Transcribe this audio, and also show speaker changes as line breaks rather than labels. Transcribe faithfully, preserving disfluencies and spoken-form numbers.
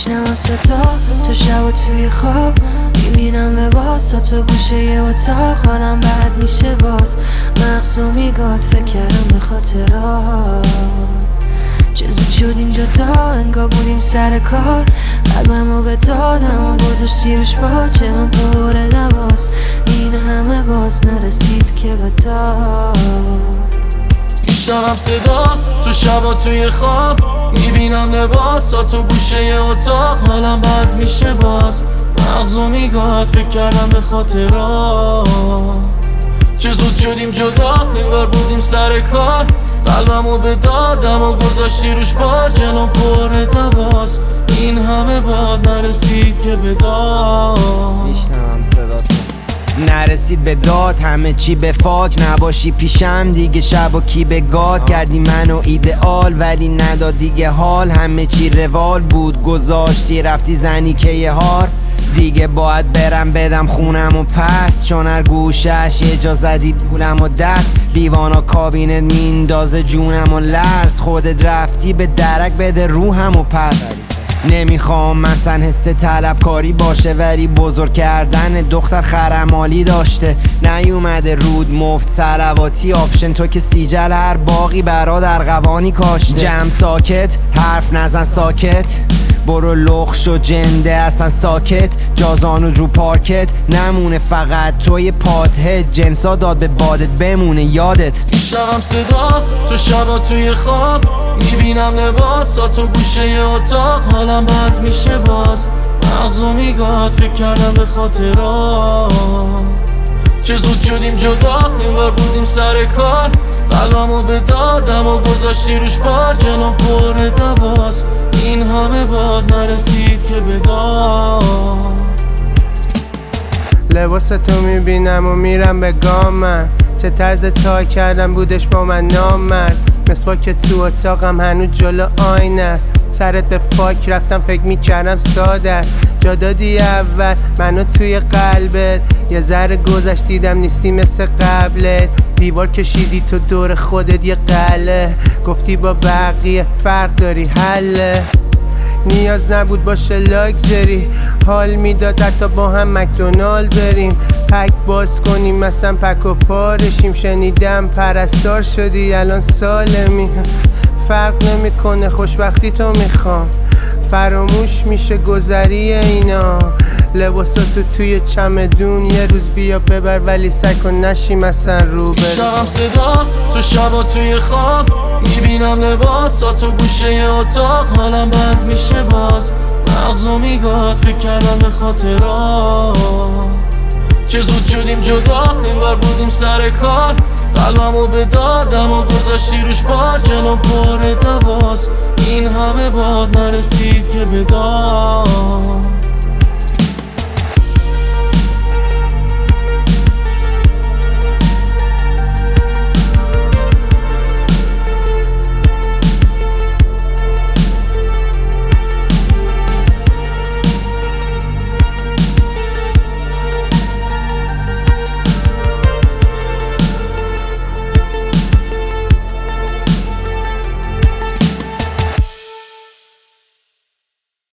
میشنوم صدا تو شب و توی خواب، میبینم لباس تو گوشه ی اتاق. حالم بد میشه باز، مغزو میگاد فکر کردم به خاطرات. چه زود شدیم جدا، انگار بودیم سر کار. قلبمو به دادم و گذاشتی روش بار. جلوم پر دواست، این همه باز نرسید که به داد.
میشنوم صدا تو شبا توی خواب، میبینم لباس تو گوشه ی اتاق. حالم بد میشه باز، مغزو میگاد فکر کردم به خاطرات. چه زود شدیم جدا، انگار بودیم سر کار. قلبمو به دادم و گذاشتی روش بار. جلوم پر دواست، این همه باز نرسید که به داد.
میشنوم صدا تو نرسید به داد، همه چی به فاک. نباشی پیشم دیگه شب و کی به گاد. کردی منو ایدئال ولی نداد دیگه حال. همه چی روال بود، گذاشتی رفتی زنی که یه هار. دیگه باید برم بدم خونم و پس، چون هر گوشش یه جا زدی دولم و دست. لیوانا کابینت میندازه جونم و لرز. خودت رفتی به درک بده روحم و پس. نمیخوام مثلا حس طلبکاری باشه، ولی بزرگ کردن دختر خرمالی داشته. نیومده رود مفت صلواتی آپشن، تو که سیجل هر باقی برا در قوانی کاشته. جمع ساکت حرف نزن ساکت، برو لخش و جنده اصلا ساکت. جازانو رو پارکت نمونه، فقط توی پادهت. جنسا داد به بادت بمونه یادت.
میشنوم صدا تو شبا توی خواب، میبینم لباس تو گوشه ی اتاق. حالم بد میشه باز، مغزو میگاد فکر کردم به خاطرات. چه زود شدیم جدا، انگار بودیم سر کار. قلبمو به دادم و گذاشتی روش بار. جلوم پر دواست، این همه باز نرسید که به داد.
لباس تو میبینم و میرم به گامم. چه طرز تا کردم بودش با من نامرد. مسواک تو اتاقم هنوز جلو آینه است. سرت به فاک رفتم فکر میکردم ساده است. جا دادی اول منو توی قلبت، یه ذره گذشت دیدم نیستی مثل قبلت. دیوار کشیدی تو دور خودت یه قله، گفتی با بقیه فرق داری حله. نیاز نبود باشه لاکچری، حال میداد حتی با هم مکدونالد بریم. پک باز کنیم مثلا پک و پارشیم. شنیدم پرستار شدی الان سالمی. فرق نمیکنه خوشبختی تو میخوام، فراموش میشه گذری اینا. لباساتو توی چمدون یه روز بیا ببر، ولی سعی کن نشی مثلا رو بر.
میشنوم صدا تو شبا توی خواب، میبینم لباس تو گوشه ی اتاق. حالم بد میشه باز، مغزو میگاد فکر کردم به خاطرات. چه زود شدیم جدا، انگار بودیم سر کار. قلبمو به دادم و گذاشتی روش بار. جلوم پر دواست، این همه باز نرسید که به داد.